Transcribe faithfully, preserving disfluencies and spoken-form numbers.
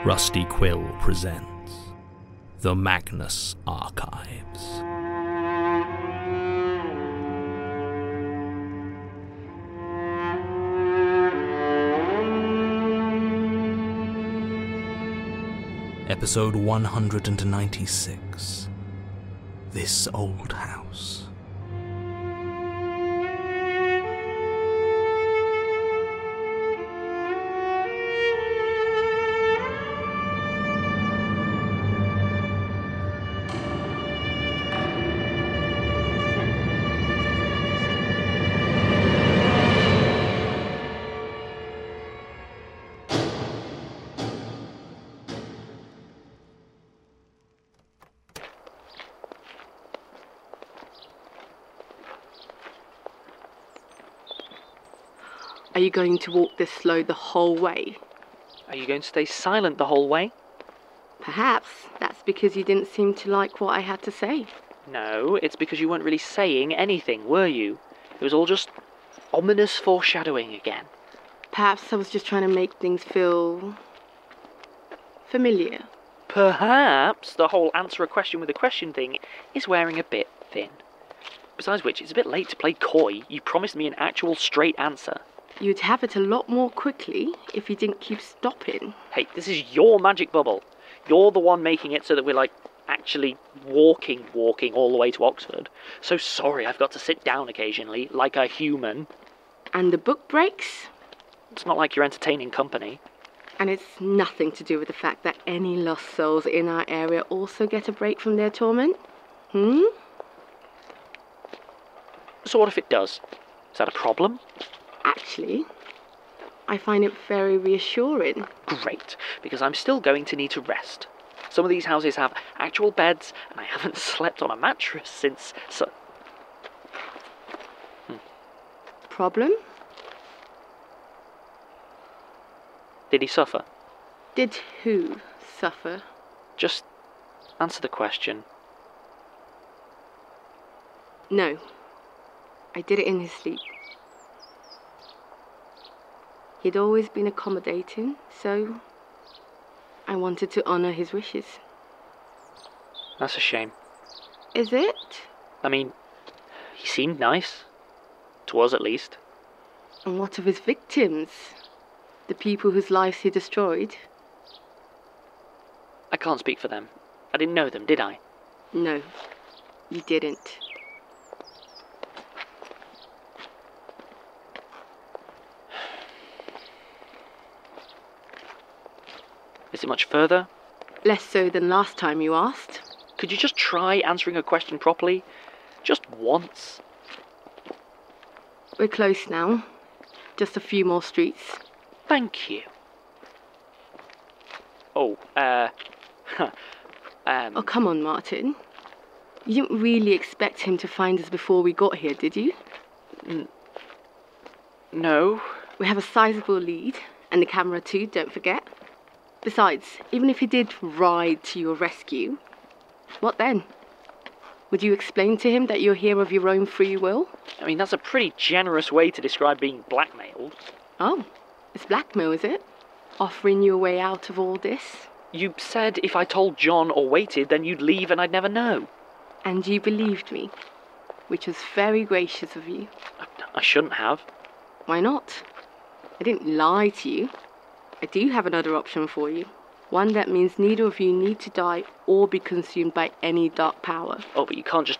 Rusty Quill presents The Magnus Archives. Episode one hundred ninety-six. This Old House. Are you going to walk this slow the whole way? Are you going to stay silent the whole way? Perhaps that's because you didn't seem to like what I had to say. No, it's because you weren't really saying anything, were you? It was all just ominous foreshadowing again. Perhaps I was just trying to make things feel familiar. Perhaps the whole answer a question with a question thing is wearing a bit thin. Besides which, it's a bit late to play coy. You promised me an actual straight answer. You'd have it a lot more quickly if you didn't keep stopping. Hey, this is your magic bubble. You're the one making it so that we're, like, actually walking, walking all the way to Oxford. So sorry I've got to sit down occasionally, like a human. And the book breaks? It's not like you're entertaining company. And it's nothing to do with the fact that any lost souls in our area also get a break from their torment? Hmm? So what if it does? Is that a problem? Actually, I find it very reassuring. Great, because I'm still going to need to rest. Some of these houses have actual beds, and I haven't slept on a mattress since... So... Hmm. Problem? Did he suffer? Did who suffer? Just answer the question. No. I did it in his sleep. He'd always been accommodating, so I wanted to honour his wishes. That's a shame. Is it? I mean, he seemed nice. To us, at least. And what of his victims? The people whose lives he destroyed? I can't speak for them. I didn't know them, did I? No, you didn't. Is it much further? Less so than last time you asked. Could you just try answering a question properly? Just once? We're close now. Just a few more streets. Thank you. Oh, uh... um... Oh, come on, Martin. You didn't really expect him to find us before we got here, did you? N- no. We have a sizable lead, and the camera too, don't forget. Besides, even if he did ride to your rescue, what then? Would you explain to him that you're here of your own free will? I mean, that's a pretty generous way to describe being blackmailed. Oh, it's blackmail, is it? Offering you a way out of all this? You said if I told John or waited, then you'd leave and I'd never know. And you believed me, which was very gracious of you. I, I shouldn't have. Why not? I didn't lie to you. I do have another option for you. One that means neither of you need to die or be consumed by any dark power. Oh, but you can't just